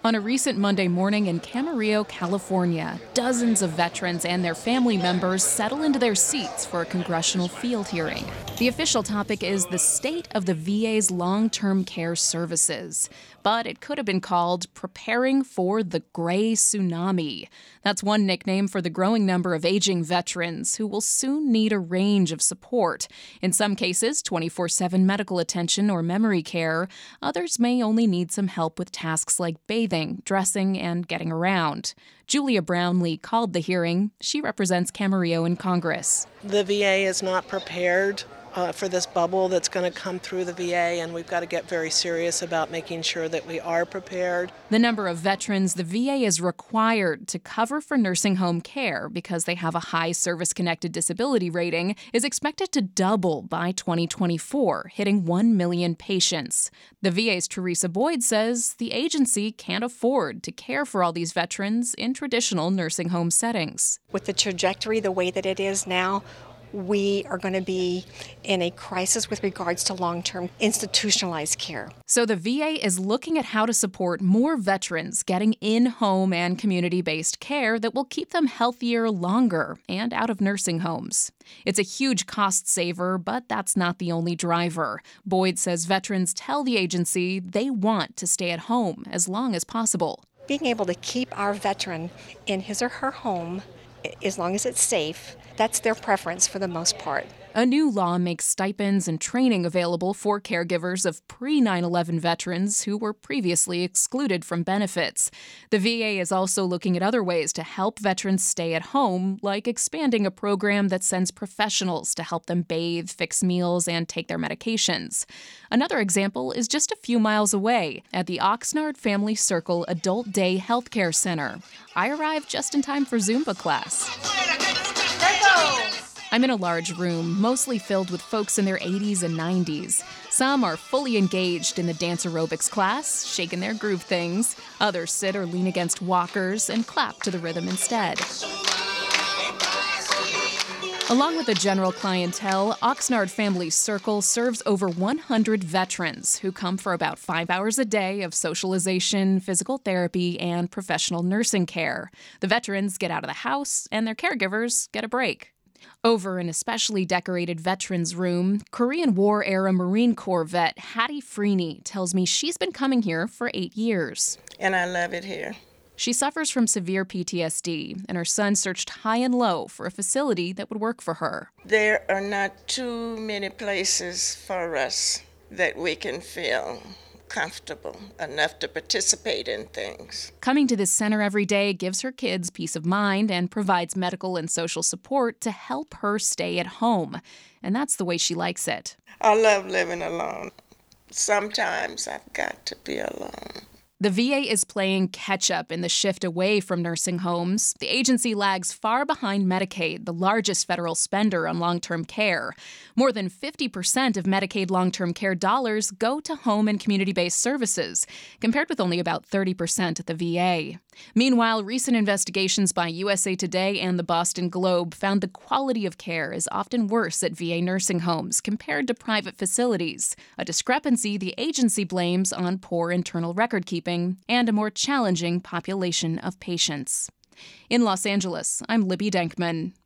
On a recent Monday morning in Camarillo, California, dozens of veterans and their family members settle into their seats for a congressional field hearing. The official topic is the state of the VA's long-term care services. But it could have been called Preparing for the Gray Tsunami. That's one nickname for the growing number of aging veterans who will soon need a range of support. In some cases, 24/7 medical attention or memory care. Others may only need some help with tasks like bathing, dressing, and getting around. Julia Brownlee called the hearing. She represents Camarillo in Congress. The VA is not prepared for this bubble that's going to come through the VA, and we've got to get very serious about making sure that we are prepared. The number of veterans the VA is required to cover for nursing home care because they have a high service-connected disability rating is expected to double by 2024, hitting 1 million patients. The VA's Teresa Boyd says the agency can't afford to care for all these veterans in traditional nursing home settings. With the trajectory the way that it is now, we are going to be in a crisis with regards to long-term institutionalized care. So the VA is looking at how to support more veterans getting in-home and community-based care that will keep them healthier longer and out of nursing homes. It's a huge cost saver, but that's not the only driver. Boyd says veterans tell the agency they want to stay at home as long as possible. Being able to keep our veteran in his or her home as long as it's safe, that's their preference for the most part. A new law makes stipends and training available for caregivers of pre-9/11 veterans who were previously excluded from benefits. The VA is also looking at other ways to help veterans stay at home, like expanding a program that sends professionals to help them bathe, fix meals, and take their medications. Another example is just a few miles away at the Oxnard Family Circle Adult Day Healthcare Center. I arrived just in time for Zumba class. I'm in a large room, mostly filled with folks in their 80s and 90s. Some are fully engaged in the dance aerobics class, shaking their groove things. Others sit or lean against walkers and clap to the rhythm instead. Along with the general clientele, Oxnard Family Circle serves over 100 veterans who come for about 5 hours a day of socialization, physical therapy, and professional nursing care. The veterans get out of the house, and their caregivers get a break. Over an especially decorated veterans room, Korean War-era Marine Corps vet Hattie Freeney tells me she's been coming here for 8 years. And I love it here. She suffers from severe PTSD, and her son searched high and low for a facility that would work for her. There are not too many places for us that we can feel comfortable enough to participate in things. Coming to this center every day gives her kids peace of mind and provides medical and social support to help her stay at home. And that's the way she likes it. I love living alone. Sometimes I've got to be alone. The VA is playing catch-up in the shift away from nursing homes. The agency lags far behind Medicaid, the largest federal spender on long-term care. More than 50% of Medicaid long-term care dollars go to home and community-based services, compared with only about 30% at the VA. Meanwhile, recent investigations by USA Today and the Boston Globe found the quality of care is often worse at VA nursing homes compared to private facilities, a discrepancy the agency blames on poor internal record keeping and a more challenging population of patients. In Los Angeles, I'm Libby Denkman.